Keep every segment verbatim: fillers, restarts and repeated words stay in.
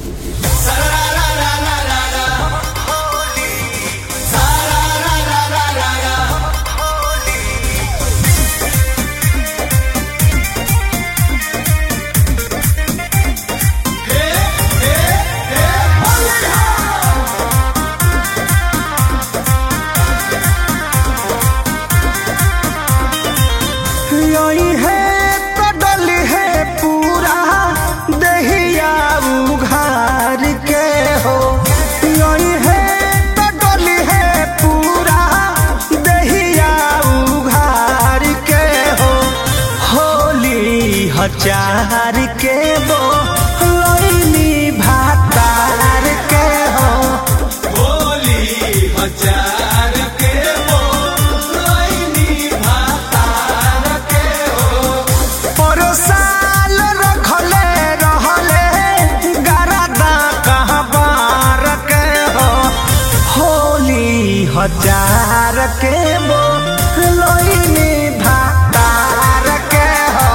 चार के बो लोइनी भातार के हो होली हजार के बो लोइनी भातार के हो परोसाल रखले रहले गरदा कहबार के हो होली हजार के बो लोइनी भातार के हो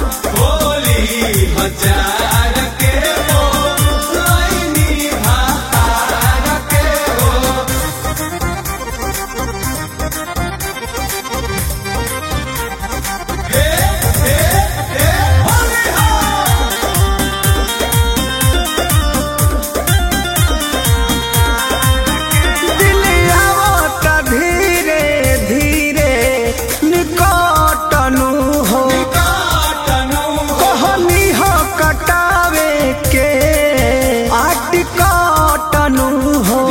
हजार के बो लोइनी भातार के हो हे हे हे होली दिलिया त धीरे धीरे निकटनु हो कटावे के आटिकटनु हो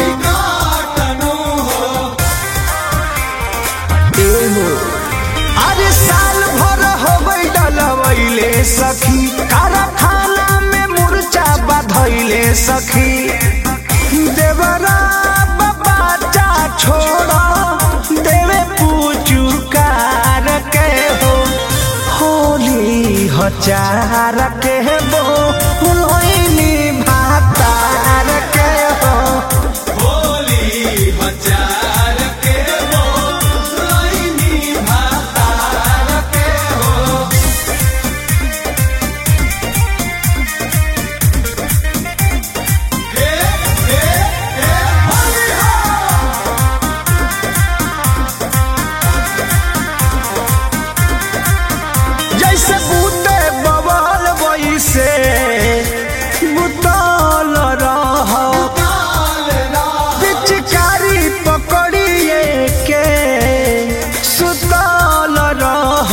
एहो अरे साल भर होबै डलवैले सखी कारखाना में मुर्चा बधैले सखी देवरा बच्चा छोड़ा देवे पूचुकार के हो होली हजार के बो लोइनी भातार के हो होली हजार के बो लोइनी भातार के हो हे हे हे होली जैसे बूते बवाल वैसे बुताल रह पिचकारी पकड़िए के सुताल रह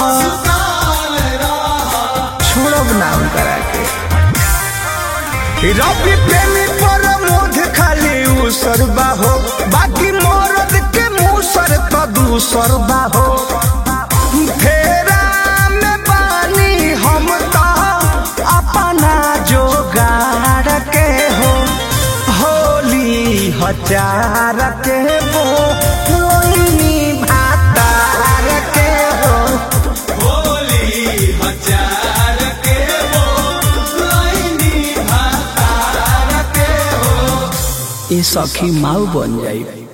छोड़ब नाम करा के रवि प्रेमी पर मोध खाली उसरबा हो बाकी मरद के मुसर तो दूसरबा हो फेरा में पानी हम तो अपना जोगाड़ के हो होली हजार के बो लोइनी भातार के हो होली हजार के बो लोइनी भातार के हो ए सखी माऊ बन जाई।